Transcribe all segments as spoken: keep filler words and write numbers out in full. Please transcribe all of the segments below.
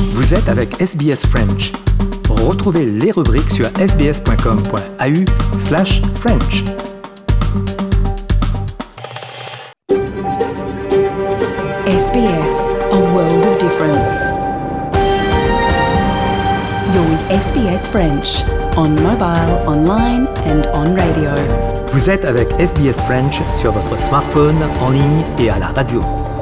Vous êtes avec S B S French. Retrouvez les rubriques sur sbs.com.au slash French. S B S, a world of difference. You're with S B S French, on mobile, online and on radio. Vous êtes avec S B S French sur votre smartphone, en ligne et à la radio.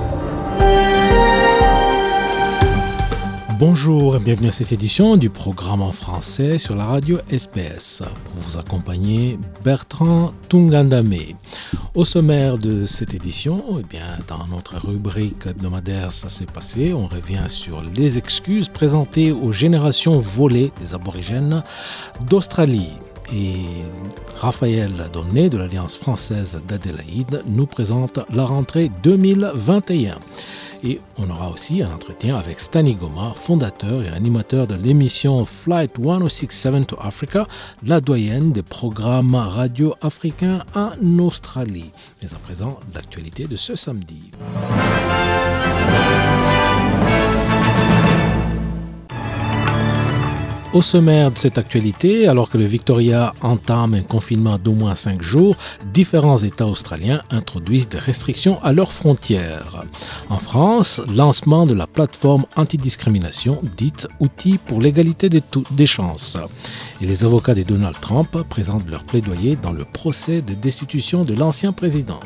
Bonjour et bienvenue à cette édition du programme en français sur la radio S B S. Pour vous accompagner, Bertrand Tungandame. Au sommaire de cette édition, eh bien, dans notre rubrique hebdomadaire Ça s'est passé, on revient sur les excuses présentées aux générations volées des aborigènes d'Australie. Et Raphaël Donnet de l'Alliance française d'Adélaïde nous présente la rentrée deux mille vingt et un. Et on aura aussi un entretien avec Stani Goma, fondateur et animateur de l'émission Flight cent soixante-seize to Africa, la doyenne des programmes radio africains en Australie. Mais à présent, l'actualité de ce samedi. Au sommaire de cette actualité, alors que le Victoria entame un confinement d'au moins cinq jours, différents États australiens introduisent des restrictions à leurs frontières. En France, lancement de la plateforme antidiscrimination, dite Outils pour l'égalité des, to- des chances. Et les avocats de Donald Trump présentent leur plaidoyer dans le procès de destitution de l'ancien président.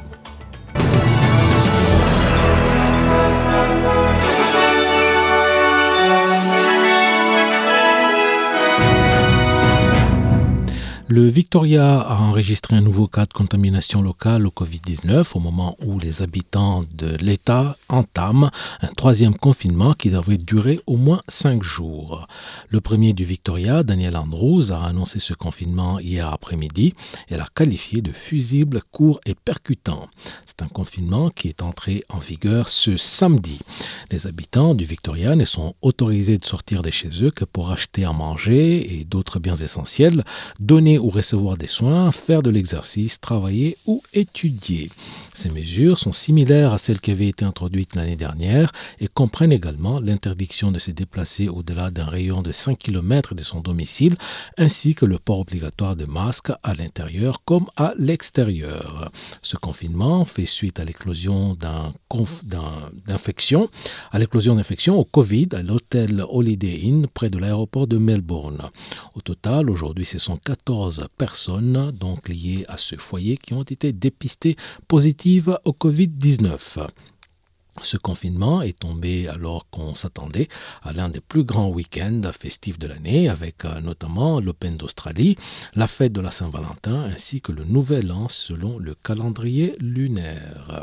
Le Victoria a enregistré un nouveau cas de contamination locale au covid dix-neuf au moment où les habitants de l'État entament un troisième confinement qui devrait durer au moins cinq jours. Le premier du Victoria, Daniel Andrews, a annoncé ce confinement hier après-midi et l'a qualifié de fusible, court et percutant. C'est un confinement qui est entré en vigueur ce samedi. Les habitants du Victoria ne sont autorisés de sortir de chez eux que pour acheter à manger et d'autres biens essentiels, donner ou recevoir des soins, faire de l'exercice, travailler ou étudier. Ces mesures sont similaires à celles qui avaient été introduites l'année dernière et comprennent également l'interdiction de se déplacer au-delà d'un rayon de cinq kilomètres de son domicile, ainsi que le port obligatoire de masques à l'intérieur comme à l'extérieur. Ce confinement fait suite à l'éclosion d'un conf... d'un... d'infection, à l'éclosion d'infection au Covid à l'hôtel Holiday Inn près de l'aéroport de Melbourne. Au total, aujourd'hui, ce sont quatorze personnes donc liées à ce foyer qui ont été dépistées positives au covid dix-neuf. Ce confinement est tombé alors qu'on s'attendait à l'un des plus grands week-ends festifs de l'année, avec euh, notamment l'Open d'Australie, la fête de la Saint-Valentin, ainsi que le Nouvel An selon le calendrier lunaire.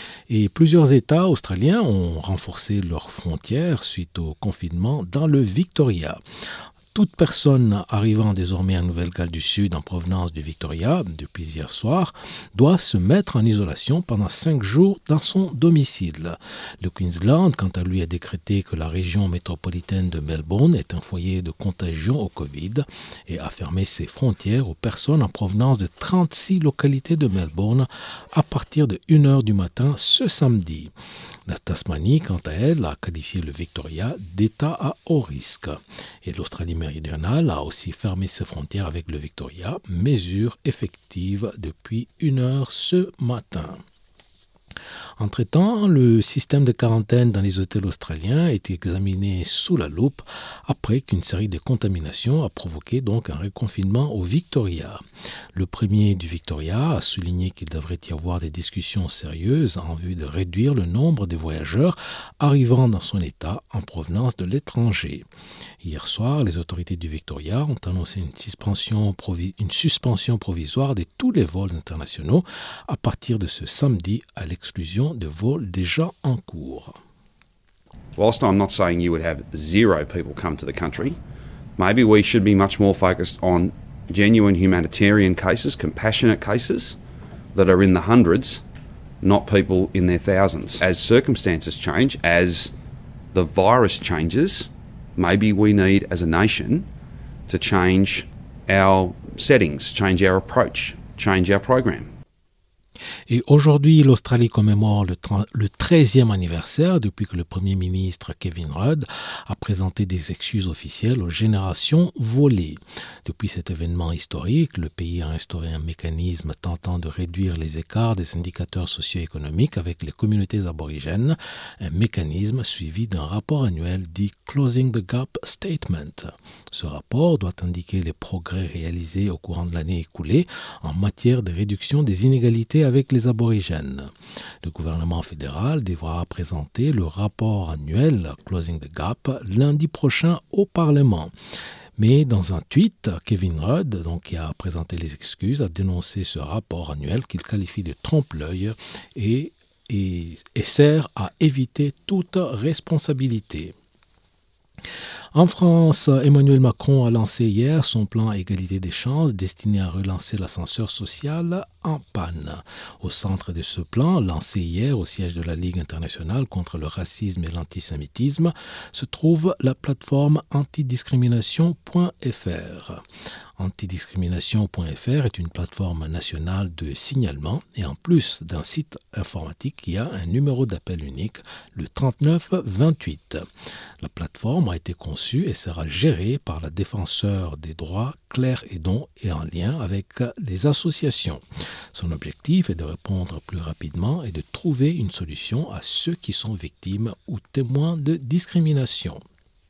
Et plusieurs États australiens ont renforcé leurs frontières suite au confinement dans le Victoria. Toute personne arrivant désormais en Nouvelle-Galles du Sud en provenance du Victoria, depuis hier soir, doit se mettre en isolation pendant cinq jours dans son domicile. Le Queensland, quant à lui, a décrété que la région métropolitaine de Melbourne est un foyer de contagion au Covid et a fermé ses frontières aux personnes en provenance de trente-six localités de Melbourne à partir de une heure du matin ce samedi. La Tasmanie, quant à elle, a qualifié le Victoria d'État à haut risque. Et l'Australie méridionale a aussi fermé ses frontières avec le Victoria, mesure effective depuis une heure ce matin. Entre-temps, le système de quarantaine dans les hôtels australiens est examiné sous la loupe après qu'une série de contaminations a provoqué donc un reconfinement au Victoria. Le premier du Victoria a souligné qu'il devrait y avoir des discussions sérieuses en vue de réduire le nombre de voyageurs arrivant dans son état en provenance de l'étranger. Hier soir, les autorités du Victoria ont annoncé une suspension, provi- une suspension provisoire de tous les vols internationaux à partir de ce samedi à l'exclusion de vols déjà en cours. Whilst I'm not saying you would have zero people come to the country, maybe we should be much more focused on genuine humanitarian cases, compassionate cases that are in the hundreds, not people in their thousands. As circumstances change, as the virus changes, maybe we need as a nation to change our settings, change our approach, change our program. Et aujourd'hui, l'Australie commémore le, le treizième anniversaire depuis que le Premier ministre Kevin Rudd a présenté des excuses officielles aux générations volées. Depuis cet événement historique, le pays a instauré un mécanisme tentant de réduire les écarts des indicateurs socio-économiques avec les communautés aborigènes, un mécanisme suivi d'un rapport annuel dit Closing the Gap Statement. Ce rapport doit indiquer les progrès réalisés au courant de l'année écoulée en matière de réduction des inégalités avec les aborigènes. Le gouvernement fédéral devra présenter le rapport annuel Closing the Gap lundi prochain au Parlement. Mais dans un tweet, Kevin Rudd, donc, qui a présenté les excuses, a dénoncé ce rapport annuel qu'il qualifie de trompe-l'œil et, et, et sert à éviter toute responsabilité. En France, Emmanuel Macron a lancé hier son plan Égalité des chances destiné à relancer l'ascenseur social en panne. Au centre de ce plan, lancé hier au siège de la Ligue internationale contre le racisme et l'antisémitisme, se trouve la plateforme antidiscrimination point f r. Antidiscrimination point f r est une plateforme nationale de signalement et en plus d'un site informatique qui a un numéro d'appel unique, le trente-neuf vingt-huit. La plateforme a été conçue et sera gérée par la défenseur des droits Claire Hédon et en lien avec les associations. Son objectif est de répondre plus rapidement et de trouver une solution à ceux qui sont victimes ou témoins de discrimination.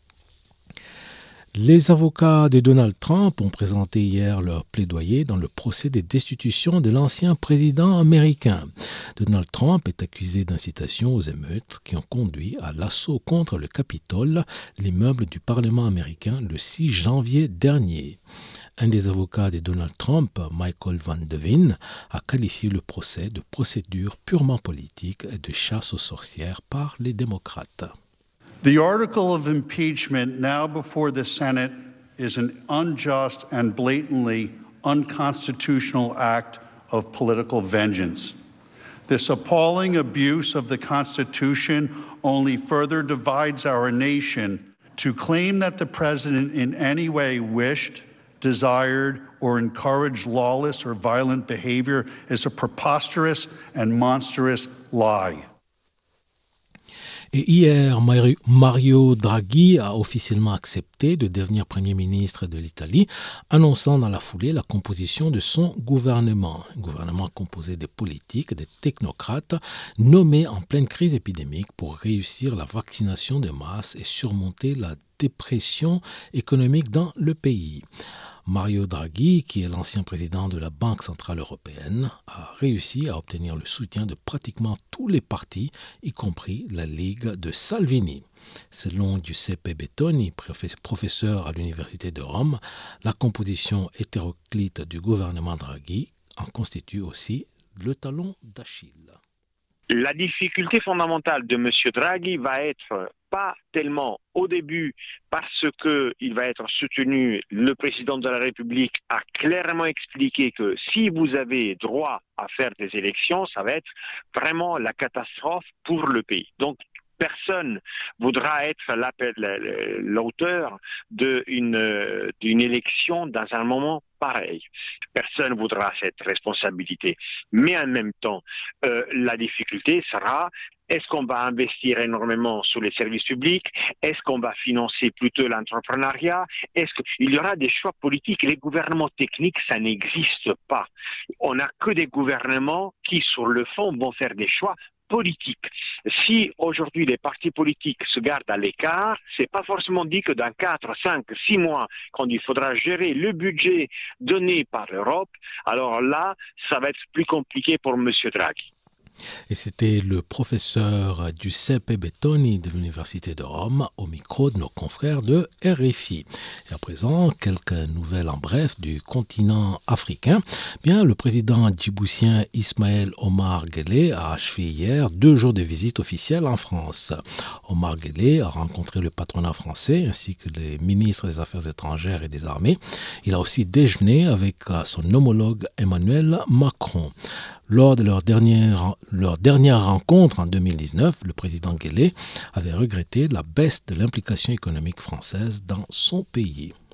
Les avocats de Donald Trump ont présenté hier leur plaidoyer dans le procès des destitutions de l'ancien président américain. Donald Trump est accusé d'incitation aux émeutes qui ont conduit à l'assaut contre le Capitole, l'immeuble du Parlement américain, le six janvier dernier. Un des avocats de Donald Trump, Michael Van Devin, a qualifié le procès de procédure purement politique et de chasse aux sorcières par les démocrates. The article of impeachment now before the Senate is an unjust and blatantly unconstitutional act of political vengeance. This appalling abuse of the Constitution only further divides our nation. To claim that the president in any way wished, desired, or encouraged lawless or violent behavior is a preposterous and monstrous lie. Et hier, Mario Draghi a officiellement accepté de devenir Premier ministre de l'Italie, annonçant dans la foulée la composition de son gouvernement. Un gouvernement composé de politiques, de technocrates, nommés en pleine crise épidémique pour réussir la vaccination des masses et surmonter la dépression économique dans le pays. Mario Draghi, qui est l'ancien président de la Banque centrale européenne, a réussi à obtenir le soutien de pratiquement tous les partis, y compris la Ligue de Salvini. Selon Giuseppe Bettoni, professeur à l'Université de Rome, la composition hétéroclite du gouvernement Draghi en constitue aussi le talon d'Achille. La difficulté fondamentale de M. Draghi va être pas tellement au début parce qu'il va être soutenu, le président de la République a clairement expliqué que si vous avez droit à faire des élections, ça va être vraiment la catastrophe pour le pays. Donc, personne voudra être l'auteur d'une, d'une élection dans un moment pareil. Personne ne voudra cette responsabilité. Mais en même temps, euh, la difficulté sera, est-ce qu'on va investir énormément sur les services publics? Est-ce qu'on va financer plutôt l'entrepreneuriat? Est-ce qu'il y aura des choix politiques? Les gouvernements techniques, ça n'existe pas. On n'a que des gouvernements qui, sur le fond, vont faire des choix politique. Si aujourd'hui les partis politiques se gardent à l'écart, c'est pas forcément dit que dans quatre, cinq, six mois, quand il faudra gérer le budget donné par l'Europe, alors là, ça va être plus compliqué pour M. Draghi. Et c'était le professeur Giuseppe Bettoni de l'Université de Rome au micro de nos confrères de R F I. Et à présent, quelques nouvelles en bref du continent africain. Bien, le président djiboutien Ismaël Omar Guelleh a achevé hier deux jours de visite officielle en France. Omar Guelleh a rencontré le patronat français ainsi que les ministres des Affaires étrangères et des armées. Il a aussi déjeuné avec son homologue Emmanuel Macron. Lors de leur dernière, leur dernière rencontre en deux mille dix-neuf, le président Guelleh avait regretté la baisse de l'implication économique française dans son pays.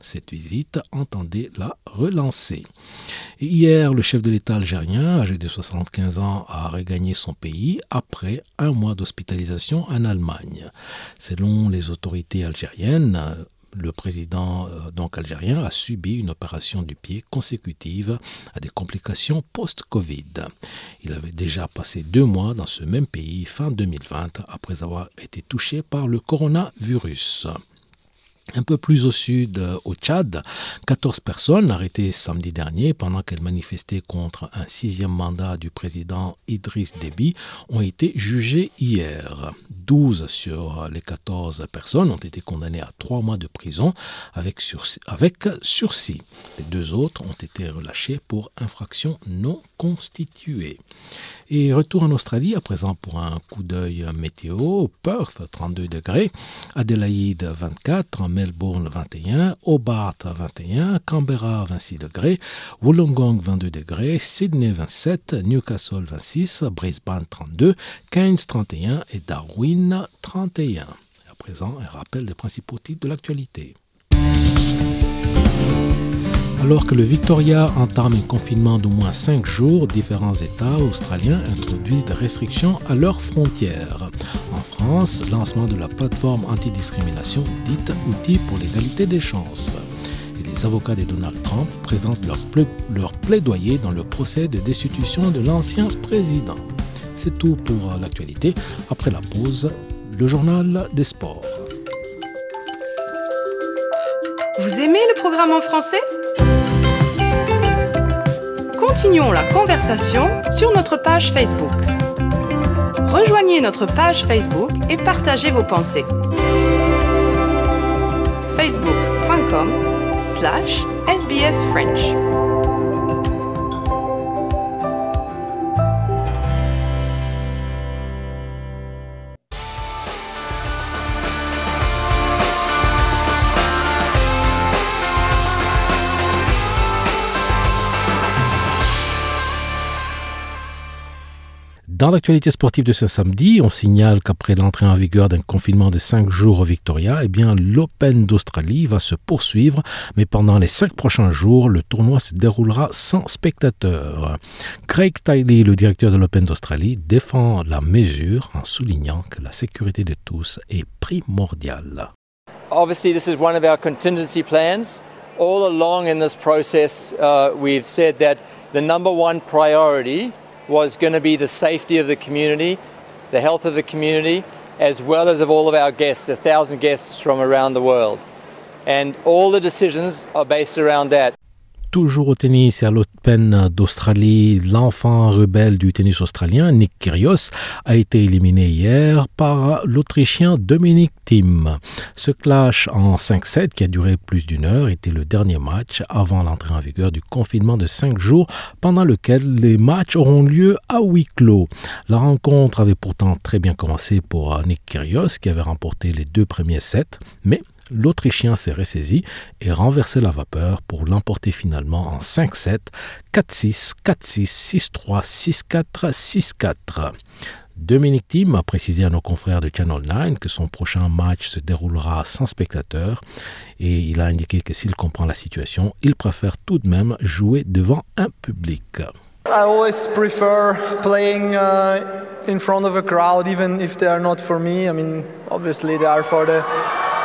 Cette visite entendait la relancer. Et hier, le chef de l'État algérien, âgé de soixante-quinze ans, a regagné son pays après un mois d'hospitalisation en Allemagne. Selon les autorités algériennes, le président euh, donc algérien a subi une opération du pied consécutive à des complications post-Covid. Il avait déjà passé deux mois dans ce même pays fin deux mille vingt après avoir été touché par le coronavirus. Un peu plus au sud, au Tchad, quatorze personnes arrêtées samedi dernier pendant qu'elles manifestaient contre un sixième mandat du président Idriss Déby ont été jugées hier. douze sur les quatorze personnes ont été condamnées à trois mois de prison avec sursis. Avec sursis. Les deux autres ont été relâchés pour infraction non constituée. Et retour en Australie, à présent pour un coup d'œil météo. Perth, trente-deux degrés. Adélaïde, vingt-quatre. Melbourne, vingt et un. Hobart, vingt et un. Canberra, vingt-six degrés. Wollongong, vingt-deux degrés. Sydney, vingt-sept. Newcastle, vingt-six. Brisbane, trente-deux. Cairns, trente et un. Et Darwin, trente et un. À présent, un rappel des principaux titres de l'actualité. Alors que le Victoria entame un confinement d'au moins cinq jours, différents États australiens introduisent des restrictions à leurs frontières. En France, lancement de la plateforme antidiscrimination dite Outils pour l'égalité des chances. Et les avocats de Donald Trump présentent leur, pla- leur plaidoyer dans le procès de destitution de l'ancien président. C'est tout pour l'actualité. Après la pause, le journal des sports. Vous aimez le programme en français ? Continuons la conversation sur notre page Facebook. Rejoignez notre page Facebook et partagez vos pensées. facebook.com slash SBS French. Dans l'actualité sportive de ce samedi, on signale qu'après l'entrée en vigueur d'un confinement de cinq jours au Victoria, eh bien, l'Open d'Australie va se poursuivre, mais pendant les cinq prochains jours, le tournoi se déroulera sans spectateurs. Craig Tiley, le directeur de l'Open d'Australie, défend la mesure en soulignant que la sécurité de tous est primordiale. Obviously, this is one of our contingency plans. All along in this process, uh, we've said that the number one priority was going to be the safety of the community, the health of the community, as well as of all of our guests, a thousand guests from around the world. And all the decisions are based around that. Toujours au tennis et à l'Open d'Australie, l'enfant rebelle du tennis australien, Nick Kyrgios, a été éliminé hier par l'Autrichien Dominic Thiem. Ce clash en cinq sept, qui a duré plus d'une heure, était le dernier match avant l'entrée en vigueur du confinement de cinq jours, pendant lequel les matchs auront lieu à huis clos. La rencontre avait pourtant très bien commencé pour Nick Kyrgios, qui avait remporté les deux premiers sets, mais l'Autrichien s'est ressaisi et renversé la vapeur pour l'emporter finalement en cinq sept, quatre six, quatre six, six trois, six quatre, six quatre. Dominic Thiem a précisé à nos confrères de Channel neuf que son prochain match se déroulera sans spectateurs et il a indiqué que s'il comprend la situation, il préfère tout de même jouer devant un public. I always prefer playing uh, in front of a crowd, even if they are not for me. I mean, obviously they are for the...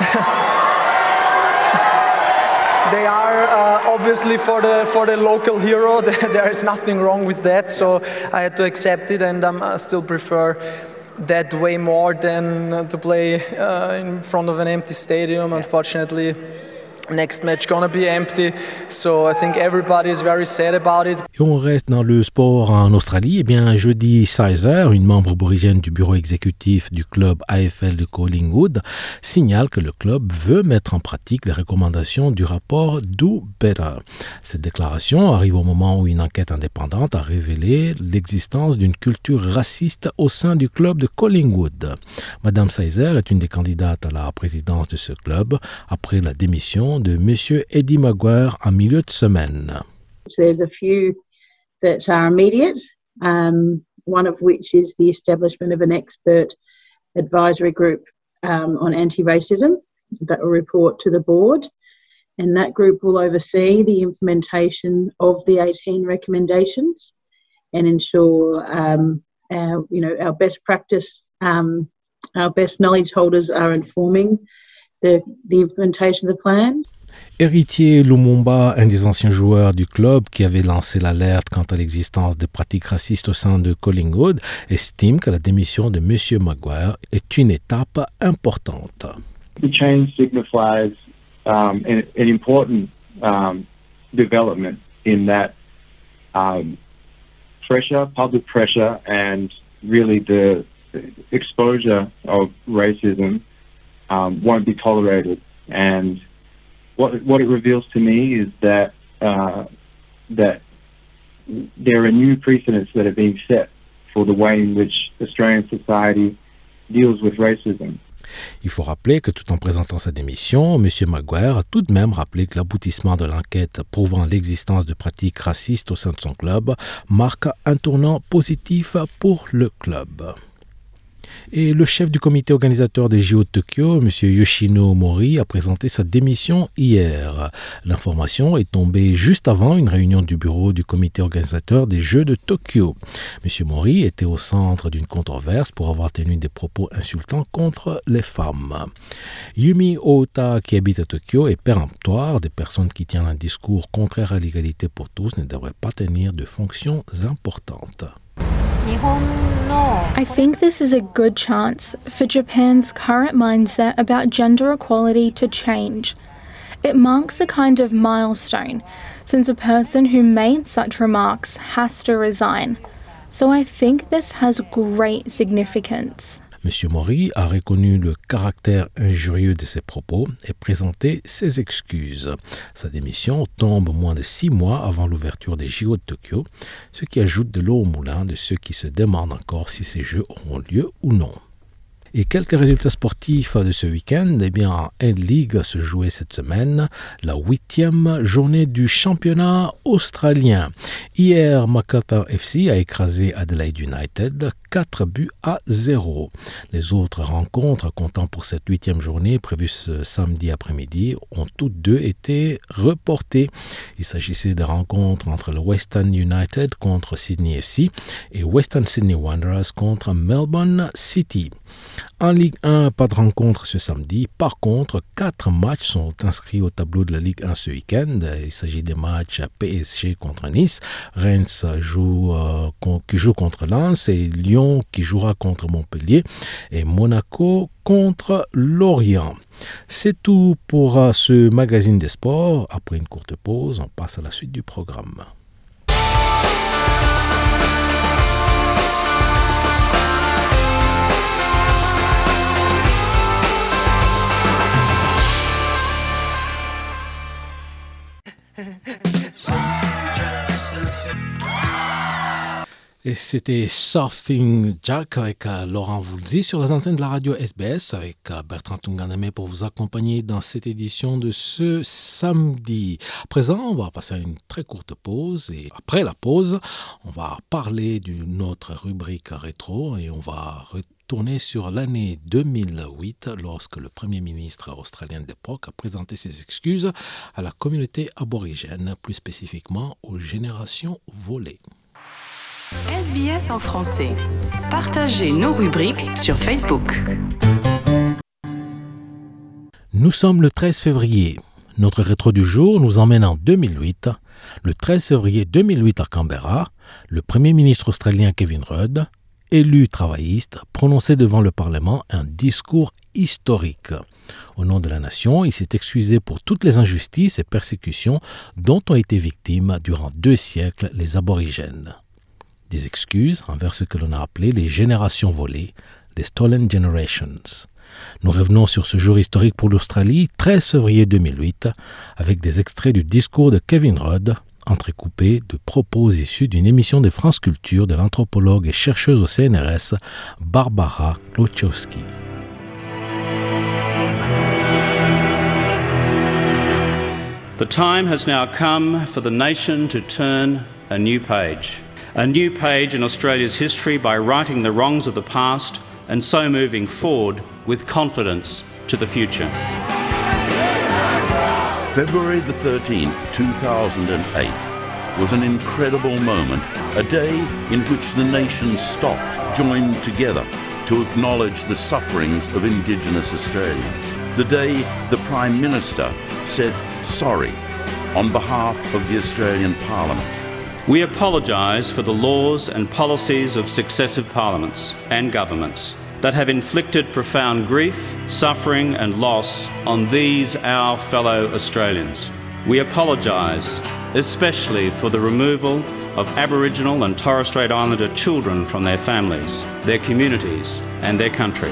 They are uh, obviously for the for the local hero. There is nothing wrong with that, so I had to accept it, and um, I still prefer that way more than to play uh, in front of an empty stadium. Unfortunately, next match gonna be empty, so I think everybody is very sad about it. Et on reste dans le sport en Australie. Eh bien, jeudi, Sizer, une membre aborigène du bureau exécutif du club A F L de Collingwood, signale que le club veut mettre en pratique les recommandations du rapport Do Better. Cette déclaration arrive au moment où une enquête indépendante a révélé l'existence d'une culture raciste au sein du club de Collingwood. Madame Sizer est une des candidates à la présidence de ce club après la démission de Monsieur Eddie Maguire en milieu de semaine. There's a few that are immediate, um, one of which is the establishment of an expert advisory group um, on anti-racism that will report to the board. and that group will oversee the implementation of the eighteen recommendations and ensure um, our, you know, our best practice, um, our best knowledge holders are informing the, the implementation of the plan. Héritier Lumumba, un des anciens joueurs du club qui avait lancé l'alerte quant à l'existence de pratiques racistes au sein de Collingwood, estime que la démission de M. Maguire est une étape importante. The change signifies um, an, an important um, development in that um, pressure, public pressure, and really the exposure of racism um, won't be tolerated. And what what it reveals to me is that uh, that there are new precedents that are being set for the way in which Australian society deals with racism. Il faut rappeler que tout en présentant sa démission, M. Maguire a tout de même rappelé que l'aboutissement de l'enquête prouvant l'existence de pratiques racistes au sein de son club marque un tournant positif pour le club. Et le chef du comité organisateur des J O de Tokyo, M. Yoshino Mori, a présenté sa démission hier. L'information est tombée juste avant une réunion du bureau du comité organisateur des Jeux de Tokyo. M. Mori était au centre d'une controverse pour avoir tenu des propos insultants contre les femmes. Yumi Ota, qui habite à Tokyo, est péremptoire. Des personnes qui tiennent un discours contraire à l'égalité pour tous ne devraient pas tenir de fonctions importantes. I think this is a good chance for Japan's current mindset about gender equality to change. It marks a kind of milestone, since a person who made such remarks has to resign. So I think this has great significance. M. Mori a reconnu le caractère injurieux de ses propos et présenté ses excuses. Sa démission tombe moins de six mois avant l'ouverture des J O de Tokyo, ce qui ajoute de l'eau au moulin de ceux qui se demandent encore si ces Jeux auront lieu ou non. Et quelques résultats sportifs de ce week-end. Eh bien, en N-League se jouait cette semaine la huitième journée du championnat australien. Hier, Macarthur F C a écrasé Adelaide United quatre buts à zéro. Les autres rencontres comptant pour cette huitième journée prévue ce samedi après-midi ont toutes deux été reportées. Il s'agissait de rencontres entre le Western United contre Sydney F C et Western Sydney Wanderers contre Melbourne City. En Ligue un, pas de rencontre ce samedi. Par contre, quatre matchs sont inscrits au tableau de la Ligue un ce week-end. Il s'agit des matchs P S G contre Nice, Reims joue, euh, qui joue contre Lens et Lyon qui jouera contre Montpellier et Monaco contre Lorient. C'est tout pour euh, ce magazine des sports. Après une courte pause, on passe à la suite du programme. Et c'était Surfing Jack avec euh, Laurent Voulzy sur les antennes de la radio S B S avec euh, Bertrand Tunganame pour vous accompagner dans cette édition de ce samedi. À présent, on va passer à une très courte pause et après la pause, on va parler d'une autre rubrique rétro et on va retourner sur l'année deux mille huit lorsque le premier ministre australien d'époque a présenté ses excuses à la communauté aborigène, plus spécifiquement aux générations volées. S B S en français. Partagez nos rubriques sur Facebook. Nous sommes le treize février. Notre rétro du jour nous emmène en deux mille huit. Le treize février deux mille huit à Canberra, le premier ministre australien Kevin Rudd, élu travailliste, prononçait devant le Parlement un discours historique. Au nom de la nation, il s'est excusé pour toutes les injustices et persécutions dont ont été victimes durant deux siècles les aborigènes. Des excuses envers ce que l'on a appelé les générations volées, les Stolen Generations. Nous revenons sur ce jour historique pour l'Australie, treize février deux mille huit, avec des extraits du discours de Kevin Rudd, entrecoupés de propos issus d'une émission de France Culture de l'anthropologue et chercheuse au C N R S, Barbara Kloczewski. The time has now come for the nation to turn a new page. A new page in Australia's history by righting the wrongs of the past and so moving forward with confidence to the future. February the thirteenth, two thousand eight was an incredible moment, a day in which the nation stopped, joined together to acknowledge the sufferings of Indigenous Australians. The day the Prime Minister said sorry on behalf of the Australian Parliament. We apologise for the laws and policies of successive parliaments and governments that have inflicted profound grief, suffering and loss on these our fellow Australians. We apologise especially for the removal of Aboriginal and Torres Strait Islander children from their families, their communities and their country.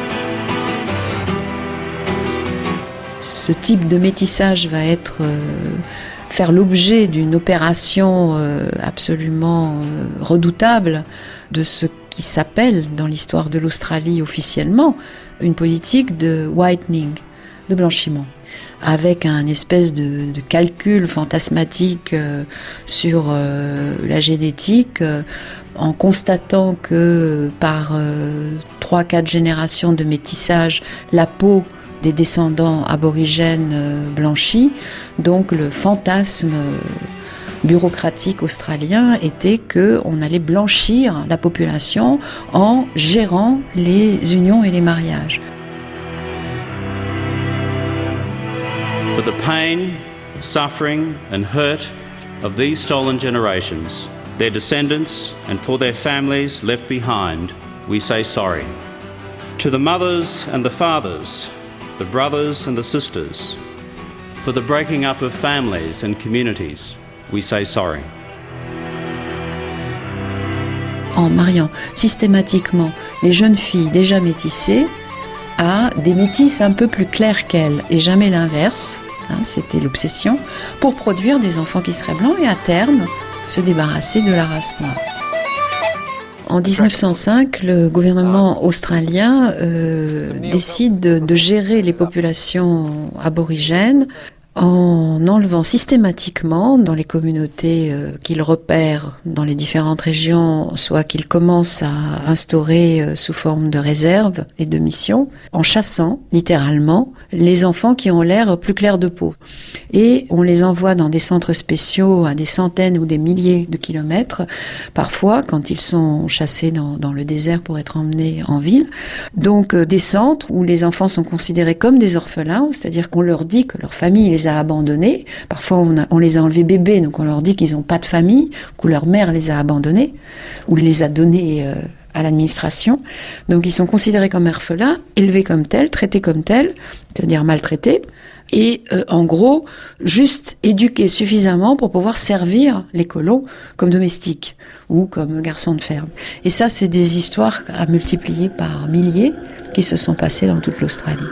Ce type de métissage va être euh, faire l'objet d'une opération euh, absolument euh, redoutable de ce qui s'appelle dans l'histoire de l'Australie officiellement une politique de whitening, de blanchiment, avec un espèce de, de calcul fantasmatique euh, sur euh, la génétique, euh, en constatant que par euh, trois quatre générations de métissage, la peau des descendants aborigènes euh, blanchis, donc le fantasme euh, bureaucratique australien était qu'on allait blanchir la population en gérant les unions et les mariages. For the pain, suffering and hurt of these stolen generations, their descendants and for their families left behind, we say sorry. To the mothers and the fathers, the brothers and the sisters, for the breaking up of families and communities, we say sorry. En mariant systématiquement les jeunes filles déjà métissées à des métisses un peu plus claires qu'elles, et jamais l'inverse, hein, c'était l'obsession, pour produire des enfants qui seraient blancs et à terme se débarrasser de la race noire. En dix-neuf cent cinq, le gouvernement australien euh, décide de, de gérer les populations aborigènes en enlevant systématiquement dans les communautés euh, qu'il repère dans les différentes régions, soit qu'il commence à instaurer euh, sous forme de réserve et de mission, en chassant littéralement les enfants qui ont l'air plus clairs de peau. Et on les envoie dans des centres spéciaux à des centaines ou des milliers de kilomètres, parfois quand ils sont chassés dans, dans le désert pour être emmenés en ville. Donc euh, des centres où les enfants sont considérés comme des orphelins, c'est-à-dire qu'on leur dit que leur famille les a abandonnés. Parfois, on, a, on les a enlevés bébés, donc on leur dit qu'ils n'ont pas de famille, que leur mère les a abandonnés, ou les a donnés euh, à l'administration. Donc, ils sont considérés comme orphelins, élevés comme tels, traités comme tels, c'est-à-dire maltraités, et euh, en gros, juste éduqués suffisamment pour pouvoir servir les colons comme domestiques ou comme garçons de ferme. Et ça, c'est des histoires à multiplier par milliers qui se sont passées dans toute l'Australie.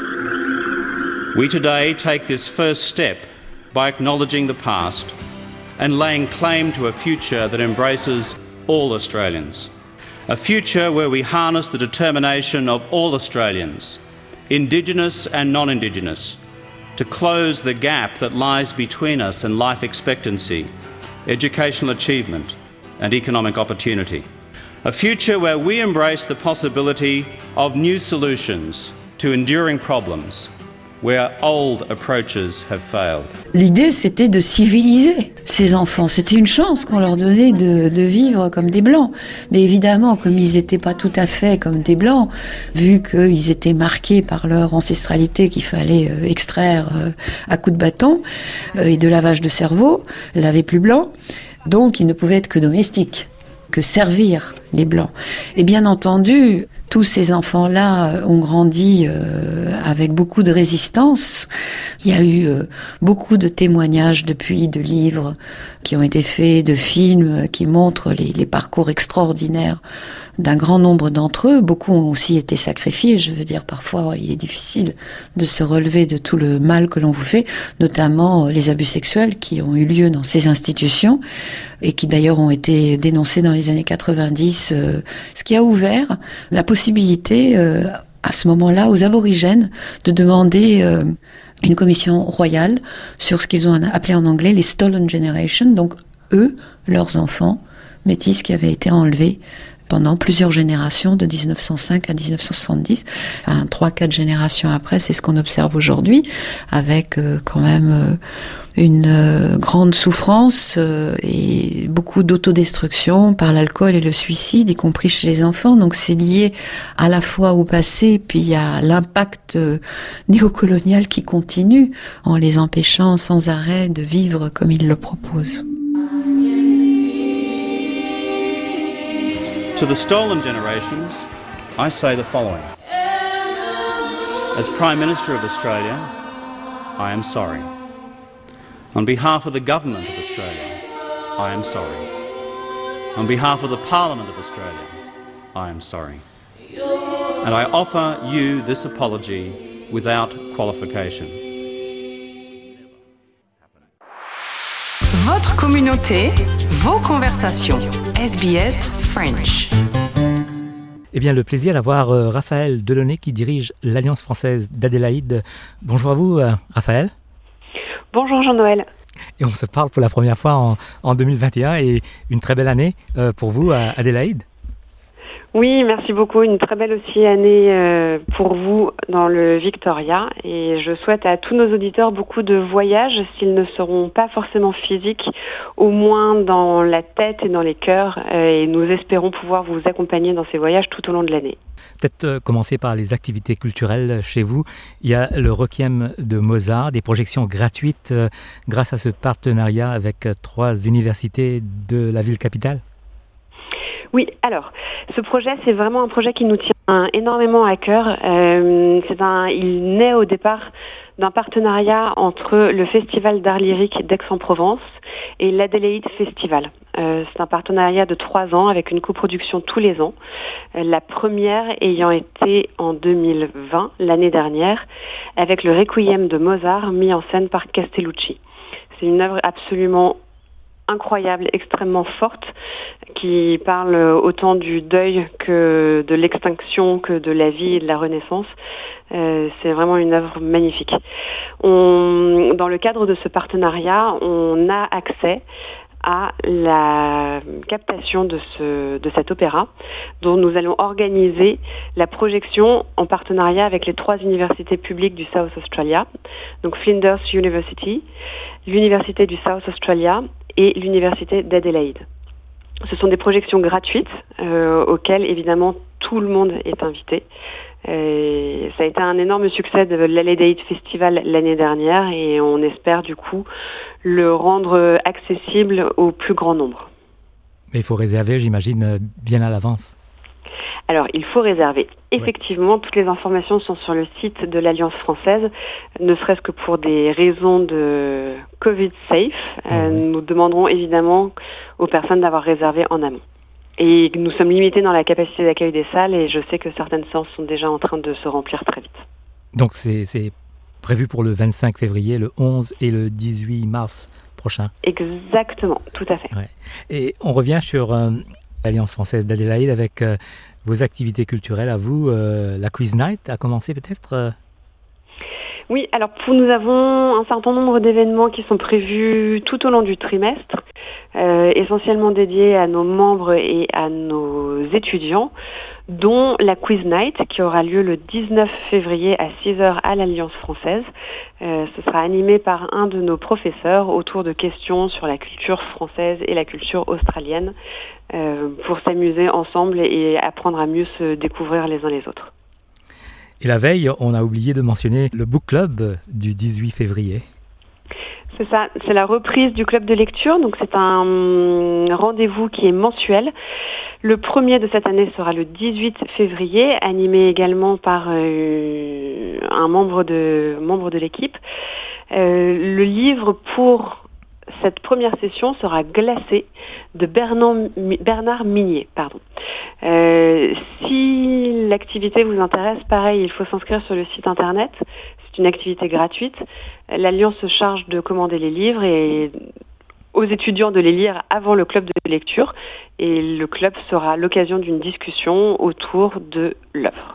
We today take this first step by acknowledging the past and laying claim to a future that embraces all Australians. A future where we harness the determination of all Australians, Indigenous and non-Indigenous, to close the gap that lies between us and life expectancy, educational achievement and economic opportunity. A future where we embrace the possibility of new solutions to enduring problems where old approaches have failed. L'idée, c'était de civiliser ces enfants. C'était une chance qu'on leur donnait de, de vivre comme des Blancs. Mais évidemment, comme ils n'étaient pas tout à fait comme des Blancs, vu qu'ils étaient marqués par leur ancestralité qu'il fallait euh, extraire euh, à coups de bâton euh, et de lavage de cerveau, laver plus blanc, donc ils ne pouvaient être que domestiques, que servir les Blancs. Et bien entendu, tous ces enfants-là ont grandi euh, avec beaucoup de résistance. Il y a eu euh, beaucoup de témoignages depuis, de livres qui ont été faits, de films qui montrent les, les parcours extraordinaires d'un grand nombre d'entre eux. Beaucoup ont aussi été sacrifiés. Je veux dire, parfois, il est difficile de se relever de tout le mal que l'on vous fait, notamment les abus sexuels qui ont eu lieu dans ces institutions et qui d'ailleurs ont été dénoncés dans les années quatre-vingt-dix, euh, ce qui a ouvert la possibilité euh, à ce moment-là aux aborigènes de demander euh, une commission royale sur ce qu'ils ont appelé en anglais les Stolen Generation, donc eux, leurs enfants métis qui avaient été enlevés pendant plusieurs générations, de dix-neuf cent cinq à dix-neuf cent soixante-dix. Enfin, trois, quatre générations après, c'est ce qu'on observe aujourd'hui, avec euh, quand même euh, une euh, grande souffrance euh, et beaucoup d'autodestruction par l'alcool et le suicide, y compris chez les enfants. Donc c'est lié à la fois au passé, puis à l'impact euh, néocolonial qui continue, en les empêchant sans arrêt de vivre comme ils le proposent. To the stolen generations, I say the following. As Prime Minister of Australia, I am sorry. On behalf of the Government of Australia, I am sorry. On behalf of the Parliament of Australia, I am sorry. And I offer you this apology without qualification. Votre communauté, vos conversations. S B S French. Eh bien, le plaisir d'avoir euh, Raphaël Delaunay qui dirige l'Alliance française d'Adélaïde. Bonjour à vous, euh, Raphaël. Bonjour Jean-Noël. Et on se parle pour la première fois en, en deux mille vingt et un et une très belle année euh, pour vous à Adélaïde. Oui, merci beaucoup. Une très belle aussi année euh, pour vous dans le Victoria. Et je souhaite à tous nos auditeurs beaucoup de voyages, s'ils ne seront pas forcément physiques, au moins dans la tête et dans les cœurs. Euh, et nous espérons pouvoir vous accompagner dans ces voyages tout au long de l'année. Peut-être euh, commencer par les activités culturelles chez vous. Il y a le Requiem de Mozart, des projections gratuites euh, grâce à ce partenariat avec euh, trois universités de la ville capitale. Oui, alors, ce projet, c'est vraiment un projet qui nous tient énormément à cœur. Euh, c'est un, il naît au départ d'un partenariat entre le Festival d'art lyrique d'Aix-en-Provence et l'Adélaïde Festival. Euh, c'est un partenariat de trois ans avec une coproduction tous les ans. Euh, la première ayant été en deux mille vingt, l'année dernière, avec le Requiem de Mozart mis en scène par Castellucci. C'est une œuvre absolument incroyable, extrêmement forte, qui parle autant du deuil que de l'extinction, que de la vie et de la renaissance. Euh, c'est vraiment une œuvre magnifique. On, dans le cadre de ce partenariat, on a accès à la captation de, ce, de cet opéra, dont nous allons organiser la projection en partenariat avec les trois universités publiques du South Australia, donc Flinders University, l'Université du South Australia et l'Université d'Adélaïde. Ce sont des projections gratuites euh, auxquelles évidemment tout le monde est invité. Euh, ça a été un énorme succès de l'Adélaïde Festival l'année dernière et on espère du coup le rendre accessible au plus grand nombre. Mais il faut réserver, j'imagine, bien à l'avance. Alors, il faut réserver. Effectivement, ouais. Toutes les informations sont sur le site de l'Alliance française, ne serait-ce que pour des raisons de Covid safe. Oh, euh, ouais. Nous demanderons évidemment aux personnes d'avoir réservé en amont. Et nous sommes limités dans la capacité d'accueil des salles et je sais que certaines séances sont déjà en train de se remplir très vite. Donc, c'est, c'est prévu pour le vingt-cinq février, le onze et le dix-huit mars prochain. Exactement, tout à fait. Ouais. Et on revient sur euh, l'Alliance française d'Adélaïde avec euh, vos activités culturelles à vous. Euh, la Quiz Night a commencé peut-être euh... Oui, alors pour, nous avons un certain nombre d'événements qui sont prévus tout au long du trimestre, euh, essentiellement dédiés à nos membres et à nos étudiants, dont la Quiz Night qui aura lieu le dix-neuf février à six heures à l'Alliance française. Euh, ce sera animé par un de nos professeurs autour de questions sur la culture française et la culture australienne euh, pour s'amuser ensemble et apprendre à mieux se découvrir les uns les autres. Et la veille, on a oublié de mentionner le book club du dix-huit février. C'est ça, c'est la reprise du club de lecture, donc c'est un rendez-vous qui est mensuel. Le premier de cette année sera le dix-huit février, animé également par euh, un membre de, membre de l'équipe. Euh, le livre pour cette première session sera Glacé de Bernard, Bernard Minier. Pardon. Euh, si l'activité vous intéresse, pareil, il faut s'inscrire sur le site internet. C'est une activité gratuite. L'Alliance se charge de commander les livres et aux étudiants de les lire avant le club de lecture. Et le club sera l'occasion d'une discussion autour de l'œuvre.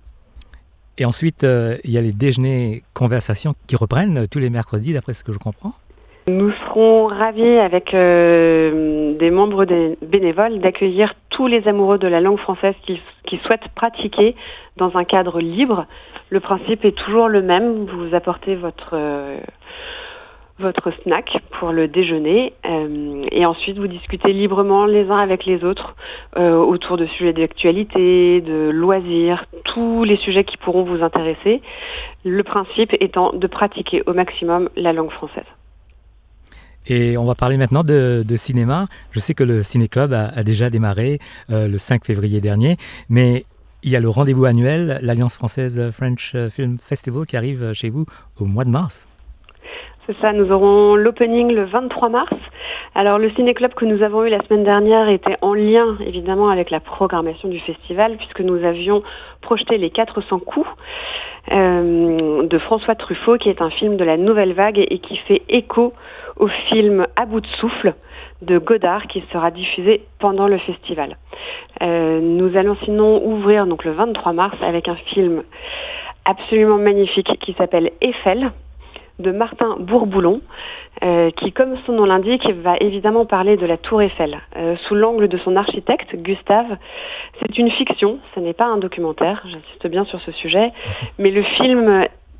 Et ensuite, euh, il y a les déjeuners conversations qui reprennent tous les mercredis, d'après ce que je comprends. Nous serons ravis, avec euh, des membres des bénévoles, d'accueillir tous les amoureux de la langue française qui, qui souhaitent pratiquer dans un cadre libre. Le principe est toujours le même, vous apportez votre, euh, votre snack pour le déjeuner euh, et ensuite vous discutez librement les uns avec les autres euh, autour de sujets d'actualité, de loisirs, tous les sujets qui pourront vous intéresser. Le principe étant de pratiquer au maximum la langue française. Et on va parler maintenant de, de cinéma. Je sais que le Ciné Club a, a déjà démarré euh, le cinq février dernier, mais il y a le rendez-vous annuel, l'Alliance française French Film Festival, qui arrive chez vous au mois de mars. C'est ça, nous aurons l'opening le vingt-trois mars. Alors le Ciné Club que nous avons eu la semaine dernière était en lien évidemment avec la programmation du festival, puisque nous avions projeté Les quatre cents coups euh, de François Truffaut, qui est un film de la Nouvelle Vague et qui fait écho au film À bout de souffle de Godard, qui sera diffusé pendant le festival. Euh, nous allons sinon ouvrir donc le vingt-trois mars avec un film absolument magnifique qui s'appelle Eiffel de Martin Bourboulon, euh, qui, comme son nom l'indique, va évidemment parler de la Tour Eiffel euh, sous l'angle de son architecte Gustave. C'est une fiction, ce n'est pas un documentaire, j'insiste bien sur ce sujet, mais le film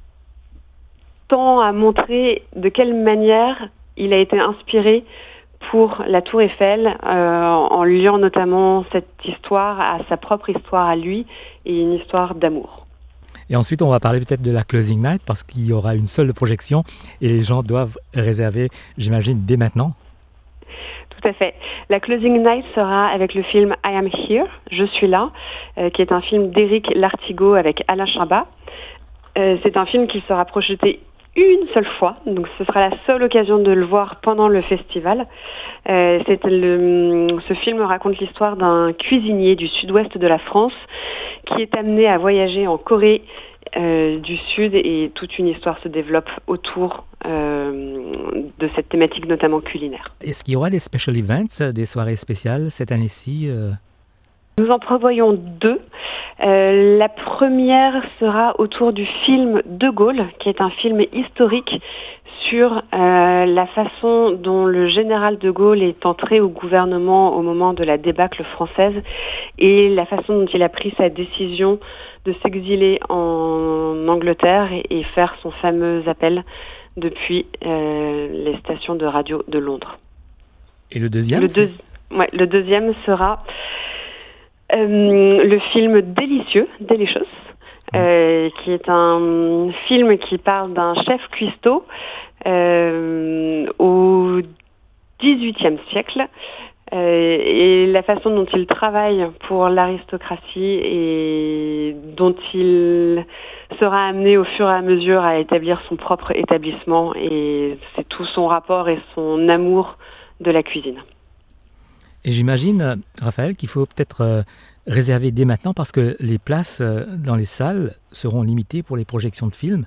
tend à montrer de quelle manière il a été inspiré pour la Tour Eiffel, euh, en liant notamment cette histoire à sa propre histoire à lui et une histoire d'amour. Et ensuite, on va parler peut-être de la Closing Night, parce qu'il y aura une seule projection et les gens doivent réserver, j'imagine, dès maintenant. Tout à fait. La Closing Night sera avec le film I Am Here, Je suis là, euh, qui est un film d'Éric Lartigot avec Alain Chabat. Euh, c'est un film qui sera projeté une seule fois, donc ce sera la seule occasion de le voir pendant le festival. Euh, c'est le, ce film raconte l'histoire d'un cuisinier du sud-ouest de la France qui est amené à voyager en Corée euh, du Sud, et toute une histoire se développe autour euh, de cette thématique, notamment culinaire. Est-ce qu'il y aura des special events, des soirées spéciales cette année-ci euh... Nous en prévoyons deux. Euh, la première sera autour du film De Gaulle, qui est un film historique sur euh, la façon dont le général de Gaulle est entré au gouvernement au moment de la débâcle française et la façon dont il a pris sa décision de s'exiler en Angleterre et, et faire son fameux appel depuis euh, les stations de radio de Londres. Et le deuxième le, deux... ouais, le deuxième sera Euh, le film Délicieux, Delicious, euh, qui est un film qui parle d'un chef cuistot euh, au dix-huitième siècle euh, et la façon dont il travaille pour l'aristocratie et dont il sera amené au fur et à mesure à établir son propre établissement, et c'est tout son rapport et son amour de la cuisine. Et j'imagine, Raphaël, qu'il faut peut-être euh, réserver dès maintenant, parce que les places euh, dans les salles seront limitées pour les projections de films.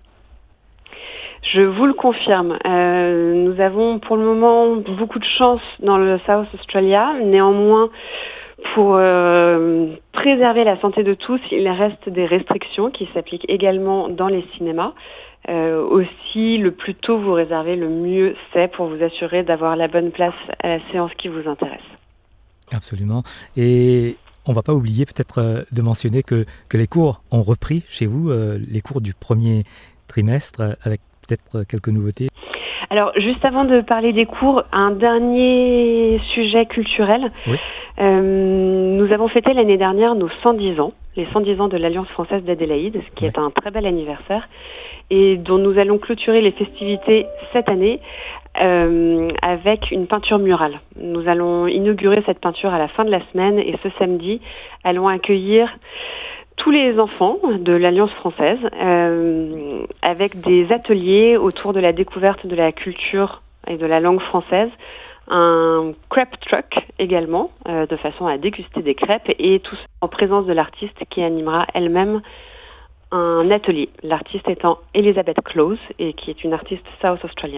Je vous le confirme. Euh, nous avons pour le moment beaucoup de chance dans le South Australia. Néanmoins, pour euh, préserver la santé de tous, il reste des restrictions qui s'appliquent également dans les cinémas. Euh, aussi, le plus tôt vous réservez, le mieux c'est, pour vous assurer d'avoir la bonne place à la séance qui vous intéresse. Absolument. Et on ne va pas oublier peut-être euh, de mentionner que, que les cours ont repris chez vous, euh, les cours du premier trimestre, euh, avec peut-être quelques nouveautés. Alors, juste avant de parler des cours, un dernier sujet culturel. Oui. Euh, nous avons fêté l'année dernière nos cent dix ans, les cent dix ans de l'Alliance française d'Adélaïde, ce qui oui. est un très bel anniversaire, et dont nous allons clôturer les festivités cette année Euh, avec une peinture murale. Nous allons inaugurer cette peinture à la fin de la semaine, et ce samedi, allons accueillir tous les enfants de l'Alliance française euh, avec des ateliers autour de la découverte de la culture et de la langue française, un crepe truck également, euh, de façon à déguster des crêpes, et tout ça en présence de l'artiste qui animera elle-même un atelier. L'artiste étant Elizabeth Close, et qui est une artiste south australienne.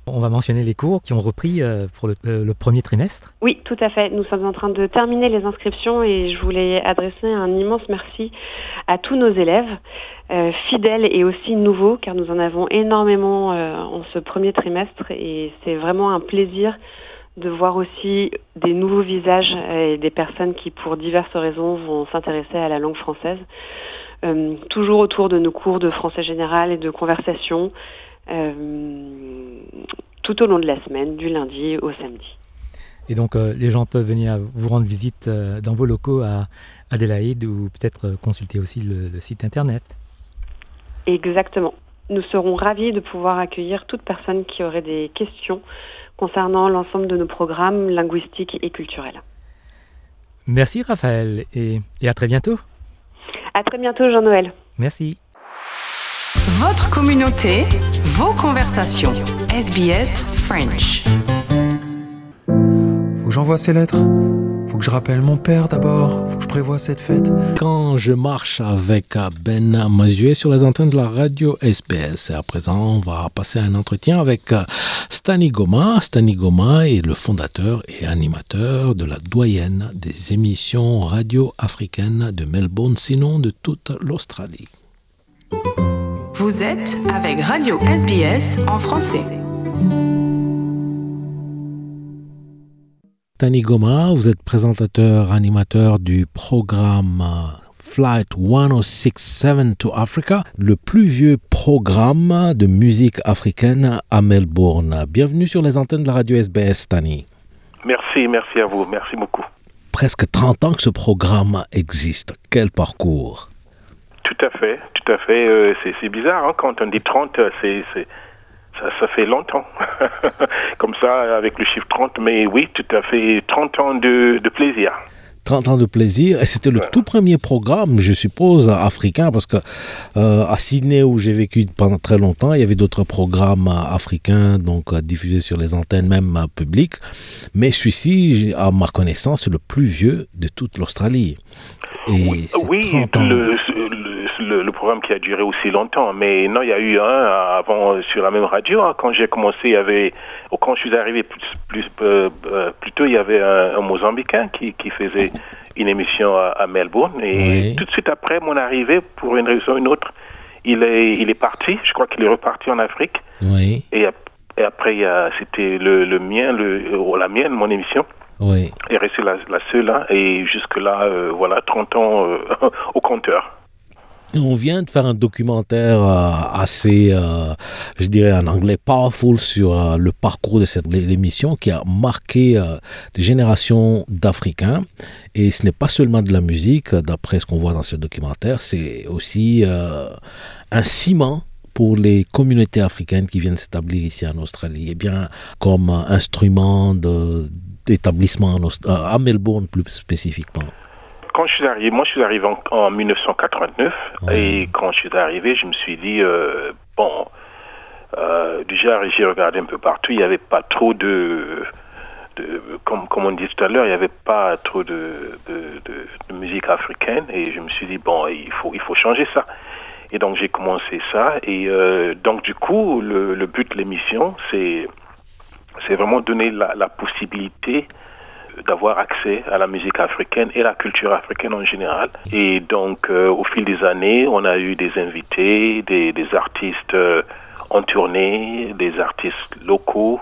On va mentionner les cours qui ont repris euh, pour le, euh, le premier trimestre. Oui, tout à fait. Nous sommes en train de terminer les inscriptions et je voulais adresser un immense merci à tous nos élèves, euh, fidèles et aussi nouveaux, car nous en avons énormément euh, en ce premier trimestre et c'est vraiment un plaisir de voir aussi des nouveaux visages et des personnes qui, pour diverses raisons, vont s'intéresser à la langue française. Euh, toujours autour de nos cours de français général et de conversation, euh, tout au long de la semaine, du lundi au samedi. Et donc, euh, les gens peuvent venir vous rendre visite euh, dans vos locaux à Adélaïde ou peut-être euh, consulter aussi le, le site internet. Exactement. Nous serons ravis de pouvoir accueillir toute personne qui aurait des questions concernant l'ensemble de nos programmes linguistiques et culturels. Merci Raphaël et, et à très bientôt. À très bientôt Jean-Noël. Merci. Votre communauté, vos conversations. S B S French. Faut que j'envoie ces lettres. Faut que je rappelle mon père d'abord. Faut que je prévoie cette fête. Quand je marche avec Ben Mazué sur les antennes de la radio S B S. Et à présent, on va passer à un entretien avec Stani Goma. Stani Goma est le fondateur et animateur de la doyenne des émissions radio africaines de Melbourne, sinon de toute l'Australie. Vous êtes avec Radio S B S en français. Stani Goma, vous êtes présentateur, animateur du programme Flight cent soixante-sept to Africa, le plus vieux programme de musique africaine à Melbourne. Bienvenue sur les antennes de la radio S B S, Stani. Merci, merci à vous, merci beaucoup. Presque trente ans que ce programme existe. Quel parcours! Tout à fait, tout à fait. Euh, c'est, c'est bizarre, hein, quand on dit trente, c'est, c'est, ça, ça fait longtemps. Comme ça, avec le chiffre trente, mais oui, tout à fait, trente ans de, de plaisir. trente ans de plaisir, et c'était le ouais. tout premier programme, je suppose, africain, parce que euh, à Sydney, où j'ai vécu pendant très longtemps, il y avait d'autres programmes africains, donc diffusés sur les antennes même publiques, mais celui-ci, à ma connaissance, c'est le plus vieux de toute l'Australie. Et oui, oui le, le, le, le programme qui a duré aussi longtemps, mais non, il y a eu un avant sur la même radio. Hein, quand j'ai commencé, il y avait, quand je suis arrivé plus, plus, euh, plus tôt, il y avait un, un Mozambicain qui, qui faisait une émission à, à Melbourne. Et oui. tout de suite après mon arrivée, pour une raison ou une autre, il est, il est parti. Je crois qu'il est reparti en Afrique. Oui. Et, et après, il y a, c'était le, le mien, le, la mienne, mon émission. Oui. Et resté la, la seule, hein, et jusque-là, euh, voilà, trente ans euh, au compteur. On vient de faire un documentaire euh, assez, euh, je dirais en anglais, powerful sur euh, le parcours de cette émission qui a marqué euh, des générations d'Africains. Et ce n'est pas seulement de la musique, d'après ce qu'on voit dans ce documentaire, c'est aussi euh, un ciment pour les communautés africaines qui viennent s'établir ici en Australie, et bien comme euh, instrument de d'établissement à Melbourne plus spécifiquement. Quand je suis arrivé, moi je suis arrivé en, en dix-neuf cent quatre-vingt-neuf ouais. et quand je suis arrivé, je me suis dit euh, bon, euh, déjà j'ai regardé un peu partout, il n'y avait pas trop de, de comme, comme on dit tout à l'heure, il n'y avait pas trop de, de, de, de musique africaine et je me suis dit bon, il faut il faut changer ça. Et donc j'ai commencé ça et euh, donc du coup le, le but de l'émission c'est c'est vraiment donner la, la possibilité d'avoir accès à la musique africaine et la culture africaine en général. Et donc, euh, au fil des années, on a eu des invités, des, des artistes euh, en tournée, des artistes locaux.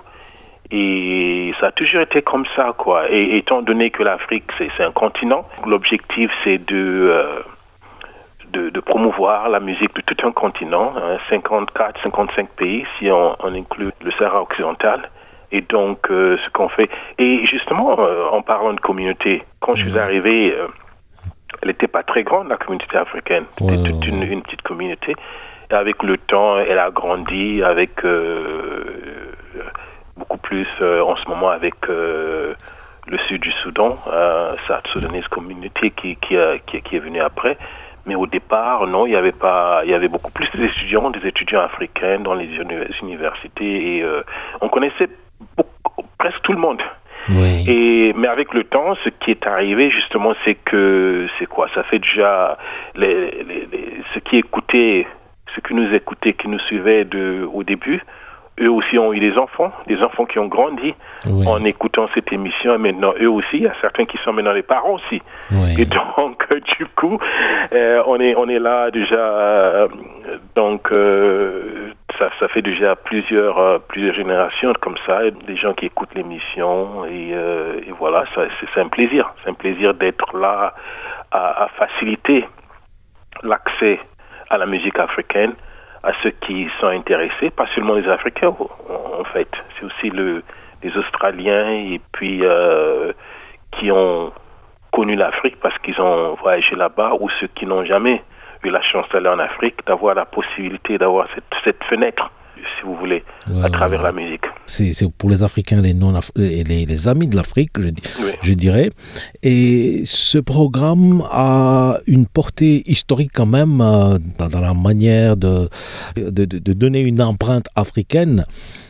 Et ça a toujours été comme ça, quoi. Et étant donné que l'Afrique, c'est, c'est un continent, l'objectif, c'est de... Euh, De, de promouvoir la musique de tout un continent, hein, cinquante-quatre, cinquante-cinq pays, si on, on inclut le Sahara occidental. Et donc, euh, ce qu'on fait... Et justement, euh, en parlant de communauté, quand je suis arrivé, euh, elle n'était pas très grande, la communauté africaine. C'était ouais, toute une, une petite communauté. Et avec le temps, elle a grandi avec euh, beaucoup plus, euh, en ce moment, avec euh, le sud du Soudan, euh, South Sudanese Community qui, qui, a, qui, qui est venue après. Mais au départ, non, il y avait pas, il y avait beaucoup plus d'étudiants, des étudiants africains dans les universités et euh, on connaissait beaucoup, presque tout le monde. Oui. Et mais avec le temps, ce qui est arrivé justement, c'est que c'est quoi? Ça fait déjà les, les, les, ceux qui écoutaient, ceux qui nous écoutaient, qui nous suivaient de au début, eux aussi ont eu des enfants, des enfants qui ont grandi oui. en écoutant cette émission. Et maintenant, eux aussi, il y a certains qui sont maintenant les parents aussi. Oui. Et donc, euh, du coup, euh, on est on est là déjà. Euh, donc, euh, ça ça fait déjà plusieurs euh, plusieurs générations comme ça, des gens qui écoutent l'émission et, euh, et voilà, ça c'est, c'est un plaisir, c'est un plaisir d'être là à, à faciliter l'accès à la musique africaine à ceux qui sont intéressés, pas seulement les Africains en fait, c'est aussi le, les Australiens et puis euh, qui ont connu l'Afrique parce qu'ils ont voyagé là-bas ou ceux qui n'ont jamais eu la chance d'aller en Afrique, d'avoir la possibilité d'avoir cette, cette fenêtre, si vous voulez, ouais, à travers la musique. C'est, c'est pour les Africains, les, non, les, les amis de l'Afrique, je, oui. je dirais. Et ce programme a une portée historique quand même euh, dans, dans la manière de, de, de, de donner une empreinte africaine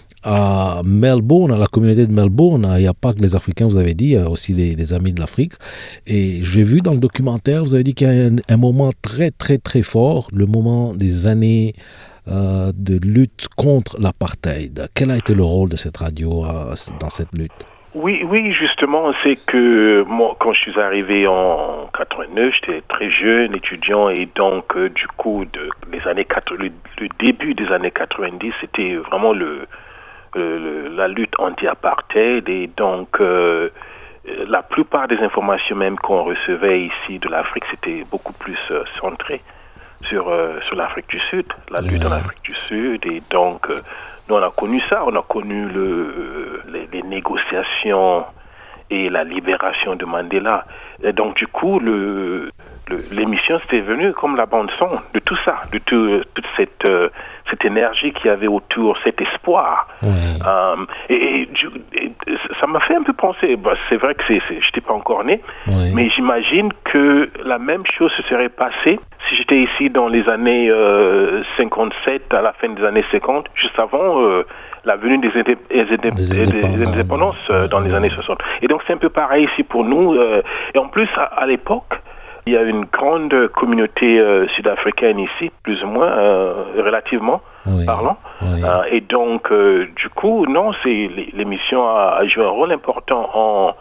à Melbourne, à la communauté de Melbourne. Il n'y a pas que les Africains, vous avez dit, il y a aussi les, les amis de l'Afrique. Et j'ai vu dans le documentaire, vous avez dit qu'il y a un, un moment très, très, très fort, le moment des années euh, de lutte contre l'apartheid. Quel a été le rôle de cette radio euh, dans cette lutte? Oui, oui, justement, c'est que moi, quand je suis arrivé en quatre-vingt-neuf, j'étais très jeune, étudiant, et donc, euh, du coup, de, les années quatre, le, le début des années quatre-vingt-dix, c'était vraiment le Le, la lutte anti-apartheid et donc euh, la plupart des informations même qu'on recevait ici de l'Afrique, c'était beaucoup plus euh, centré sur, euh, sur l'Afrique du Sud, la lutte en Afrique du Sud et donc euh, nous on a connu ça, on a connu le, les, les négociations et la libération de Mandela et donc du coup le, le, l'émission c'était venu comme la bande son de tout ça, de tout, toute cette euh, cette énergie qu'il y avait autour, cet espoir. Oui. Um, et, et, et ça m'a fait un peu penser, bah, c'est vrai que c'est, c'est, j'étais pas encore né, oui. mais j'imagine que la même chose se serait passée si j'étais ici dans les années euh, cinquante-sept, à la fin des années cinquante, juste avant euh, la venue des, indép- des, indép- des, des indépendances euh, dans les années soixante. Et donc c'est un peu pareil ici pour nous. Euh, et en plus, à, à l'époque, il y a une grande communauté euh, sud-africaine ici, plus ou moins, euh, relativement oui, parlant. Oui. Euh, et donc, euh, du coup, non, c'est, l'émission a, a joué un rôle important en,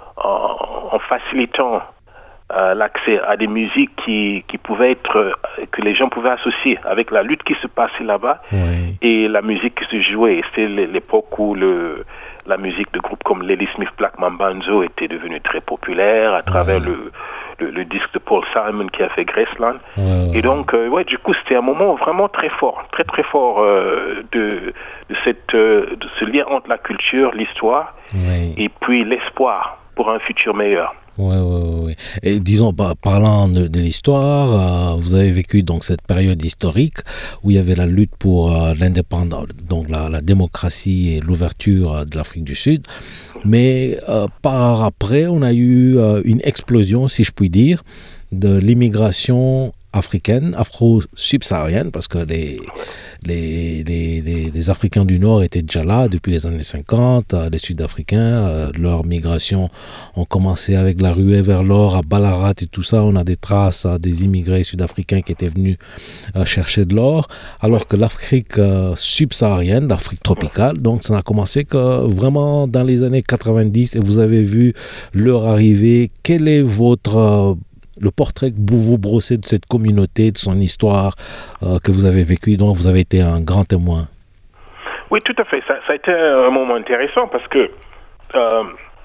en, en facilitant euh, l'accès à des musiques qui, qui pouvaient être, euh, que les gens pouvaient associer avec la lutte qui se passait là-bas oui. et la musique qui se jouait. C'était l'époque où le, la musique de groupes comme Lady Smith Black Mambanzo était devenue très populaire à travers oui. le Le, le disque de Paul Simon qui a fait Graceland. Ouais, et donc, euh, ouais, du coup, c'était un moment vraiment très fort, très très fort euh, de, de, cette, euh, de ce lien entre la culture, l'histoire, ouais. et puis l'espoir pour un futur meilleur. Oui, oui, oui. Et disons, bah, parlant de, de l'histoire, euh, vous avez vécu donc cette période historique où il y avait la lutte pour euh, l'indépendance, donc la, la démocratie et l'ouverture euh, de l'Afrique du Sud. Mais euh, par après, on a eu euh, une explosion, si je puis dire, de l'immigration africaine, afro-subsaharienne, parce que les, les, les, les, les Africains du Nord étaient déjà là depuis les années cinquante, les Sud-Africains, euh, leur migration ont commencé avec la ruée vers l'or à Ballarat et tout ça, on a des traces euh, des immigrés sud-africains qui étaient venus euh, chercher de l'or, alors que l'Afrique euh, subsaharienne, l'Afrique tropicale, donc ça n'a commencé que vraiment dans les années quatre-vingt-dix, et vous avez vu leur arrivée. Quel est votre... Euh, le portrait que vous vous brossez de cette communauté, de son histoire euh, que vous avez vécue, dont vous avez été un grand témoin? Oui, tout à fait. Ça, ça a été un moment intéressant parce que, euh,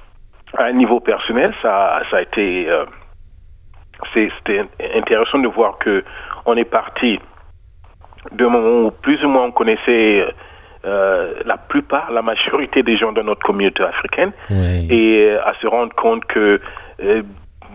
à un niveau personnel, ça, ça a été, euh, c'est, c'était intéressant de voir que on est parti d'un moment où plus ou moins on connaissait euh, la plupart, la majorité des gens de notre communauté africaine, oui. et à se rendre compte que euh,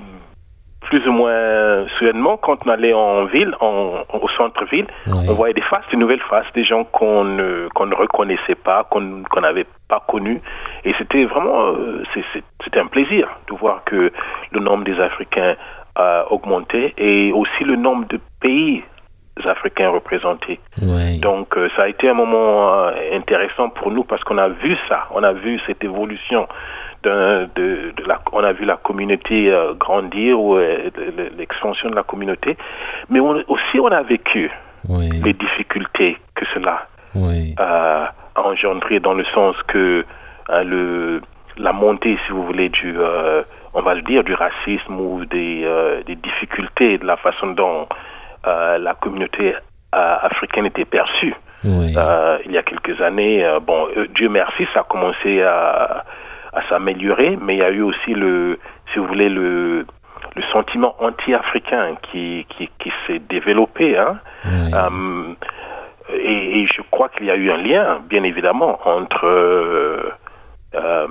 plus ou moins soudainement, quand on allait en ville, en, au centre-ville, oui. on voyait des faces, des nouvelles faces, des gens qu'on ne, qu'on ne reconnaissait pas, qu'on qu'on n'avait pas connus. Et c'était vraiment, euh, c'est, c'est, c'était un plaisir de voir que le nombre des Africains a augmenté et aussi le nombre de pays africains représentés. Oui. Donc, euh, ça a été un moment euh, intéressant pour nous parce qu'on a vu ça, on a vu cette évolution. De, de, de la, on a vu la communauté euh, grandir ou euh, l'expansion de la communauté, mais on, aussi on a vécu oui. les difficultés que cela oui. euh, a engendré dans le sens que hein, le, la montée, si vous voulez, du, euh, on va le dire, du racisme ou des, euh, des difficultés de la façon dont euh, la communauté euh, africaine était perçue. Oui. Euh, il y a quelques années, euh, bon, euh, Dieu merci, ça a commencé à, à s'améliorer, mais il y a eu aussi le, si vous voulez, le, le sentiment anti-africain qui, qui, qui s'est développé. Hein. Oui. Euh, et, et je crois qu'il y a eu un lien, bien évidemment, entre euh, euh,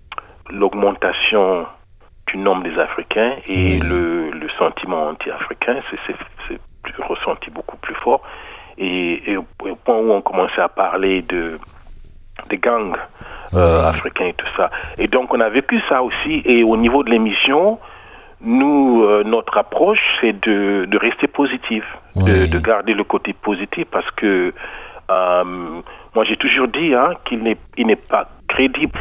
l'augmentation du nombre des Africains et oui. le, le sentiment anti-africain. C'est, c'est, c'est ressenti beaucoup plus fort. Et, et au, au point où on commençait à parler de des gangs euh, oui. africains et tout ça. Et donc on a vécu ça aussi. Et au niveau de l'émission, nous, euh, notre approche, c'est de, de rester positif, oui. de, de garder le côté positif, parce que euh, moi j'ai toujours dit hein, qu'il n'est, il n'est pas crédible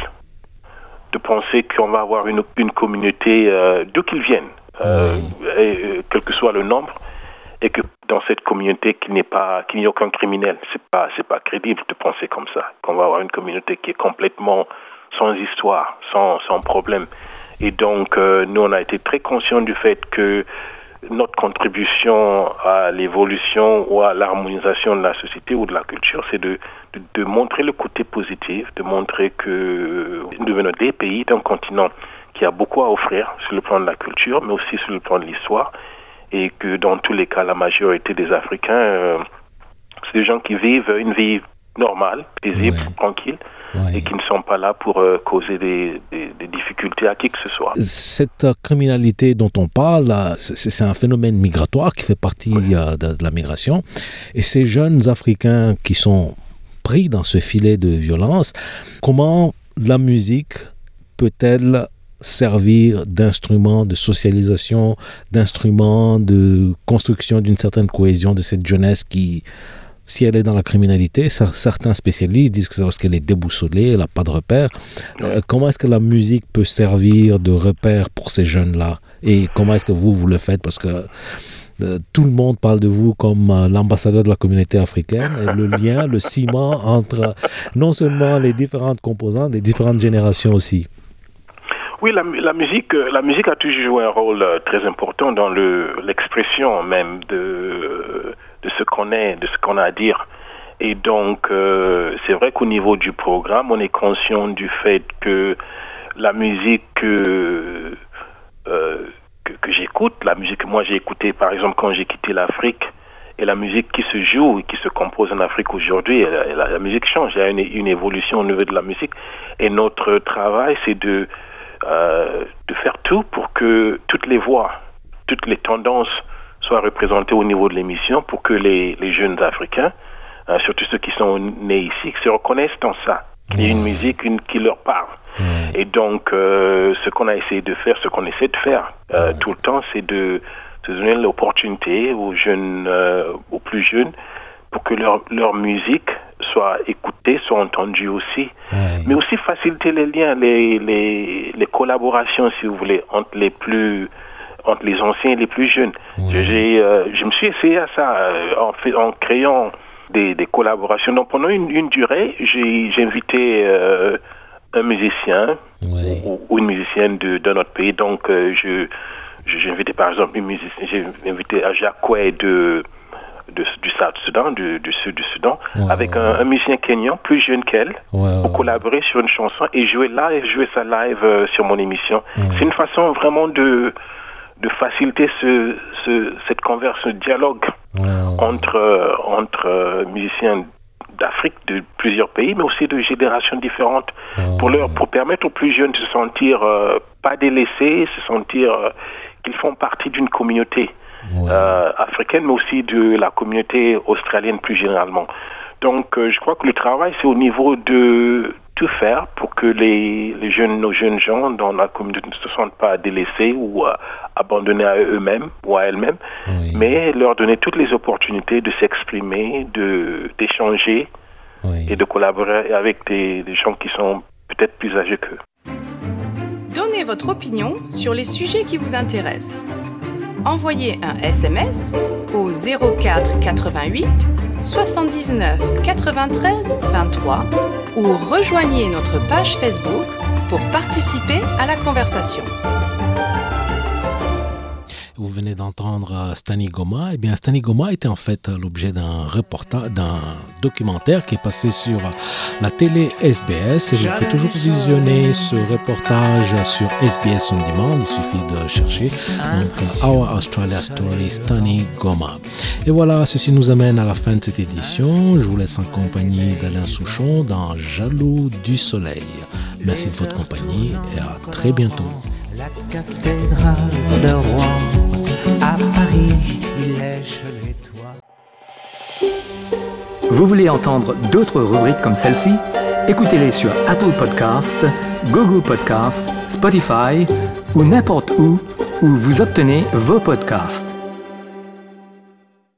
de penser qu'on va avoir une, une communauté euh, d'où qu'ils viennent, euh, oui. et, euh, quel que soit le nombre, et que dans cette communauté qu'il n'y ait pas, qu'il n'y ait aucun criminel. C'est pas, c'est pas crédible de penser comme ça, qu'on va avoir une communauté qui est complètement sans histoire, sans, sans problème. Et donc, euh, nous, on a été très conscients du fait que notre contribution à l'évolution ou à l'harmonisation de la société ou de la culture, c'est de, de, de montrer le côté positif, de montrer que nous venons des pays, d'un continent qui a beaucoup à offrir sur le plan de la culture, mais aussi sur le plan de l'histoire. Et que dans tous les cas, la majorité des Africains, euh, c'est des gens qui vivent une vie normale, paisible, ouais. tranquille, ouais. et qui ne sont pas là pour euh, causer des, des, des difficultés à qui que ce soit. Cette criminalité dont on parle, c'est, c'est un phénomène migratoire qui fait partie ouais. de, de la migration. Et ces jeunes Africains qui sont pris dans ce filet de violence, comment la musique peut-elle servir d'instrument de socialisation, d'instrument de construction d'une certaine cohésion de cette jeunesse qui, si elle est dans la criminalité, certains spécialistes disent que c'est parce qu'elle est déboussolée, elle n'a pas de repère. Euh, comment est-ce que la musique peut servir de repère pour ces jeunes-là? Et comment est-ce que vous, vous le faites? Parce que euh, tout le monde parle de vous comme euh, l'ambassadeur de la communauté africaine, et le lien, le ciment entre non seulement les différentes composantes, les différentes générations aussi. Oui, la, la musique, la musique a toujours joué un rôle euh, très important dans le, l'expression même de, de ce qu'on est, de ce qu'on a à dire. Et donc, euh, c'est vrai qu'au niveau du programme, on est conscient du fait que la musique euh, euh, que, que j'écoute, la musique que moi j'ai écoutée, par exemple, quand j'ai quitté l'Afrique, et la musique qui se joue et qui se compose en Afrique aujourd'hui, la, la, la musique change. Il y a une, une évolution au niveau de la musique. Et notre travail, c'est de Euh, de faire tout pour que toutes les voix, toutes les tendances soient représentées au niveau de l'émission, pour que les, les jeunes Africains, euh, surtout ceux qui sont nés ici, se reconnaissent dans ça, qu'il y ait une musique une, qui leur parle. Mmh. Et donc, euh, ce qu'on a essayé de faire, ce qu'on essaie de faire euh, mmh. tout le temps, c'est de, de donner l'opportunité aux jeunes, euh, aux plus jeunes, pour que leur, leur musique soit écoutée, soit entendue aussi, ouais. mais aussi faciliter les liens, les, les, les collaborations, si vous voulez, entre les plus, entre les anciens et les plus jeunes. Ouais. J'ai, euh, je me suis essayé à ça euh, en, fait, en créant des, des collaborations. Donc pendant une, une durée, j'ai, j'ai invité euh, un musicien ouais. ou, ou une musicienne de, de notre pays. Donc euh, je, je, j'ai invité par exemple une musicienne, j'ai invité Ajakwe de De, du South-Soudan, du, du sud du Soudan, ouais, avec ouais, un, ouais. un musicien kenyan plus jeune qu'elle, ouais, pour ouais. collaborer sur une chanson et jouer live, jouer ça live euh, sur mon émission. Ouais. C'est une façon vraiment de, de faciliter ce, ce, cette conversation, ce dialogue ouais, ouais. entre, euh, entre euh, musiciens d'Afrique, de plusieurs pays, mais aussi de générations différentes, ouais, pour, leur, pour permettre aux plus jeunes de se sentir euh, pas délaissés, se sentir euh, qu'ils font partie d'une communauté. Ouais. Euh, africaine, mais aussi de la communauté australienne plus généralement. Donc, euh, je crois que le travail, c'est au niveau de tout faire pour que les, les jeunes, nos jeunes gens dans la communauté ne se sentent pas délaissés ou euh, abandonnés à eux-mêmes ou à elles-mêmes, oui. mais leur donner toutes les opportunités de s'exprimer, de, d'échanger oui. et de collaborer avec des, des gens qui sont peut-être plus âgés qu'eux. Donnez votre opinion sur les sujets qui vous intéressent. Envoyez un S M S au zéro quatre quatre-vingt-huit soixante-dix-neuf quatre-vingt-treize vingt-trois ou rejoignez notre page Facebook pour participer à la conversation. Vous venez d'entendre Stani Goma. Eh bien, Stani Goma était en fait l'objet d'un reportage, d'un documentaire qui est passé sur la télé S B S. Et je vous fais toujours visionner ce reportage sur S B S On Demand. Il suffit de chercher donc Our Australia Story, Stani Goma. Et voilà, ceci nous amène à la fin de cette édition. Je vous laisse en compagnie d'Alain Souchon dans Jaloux du Soleil. Merci de votre compagnie et à très bientôt. La cathédrale de Rouen, à Paris, il lèche les toits. Vous voulez entendre d'autres rubriques comme celle-ci? Écoutez-les sur Apple Podcasts, Google Podcasts, Spotify ou n'importe où où vous obtenez vos podcasts.